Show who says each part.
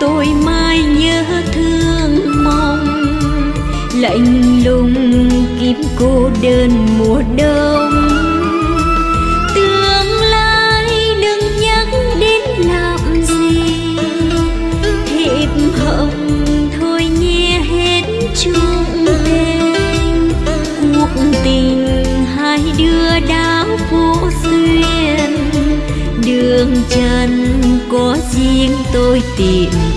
Speaker 1: tôi mãi nhớ thương mong, lạnh lùng kiếp cô đơn mùa đông. Tương lai đừng nhắc đến làm gì, thiệp hồng thôi nghe hết chung tên. Cuộc tình hai đứa đã vô duyên, đường trần có riêng tôi tìm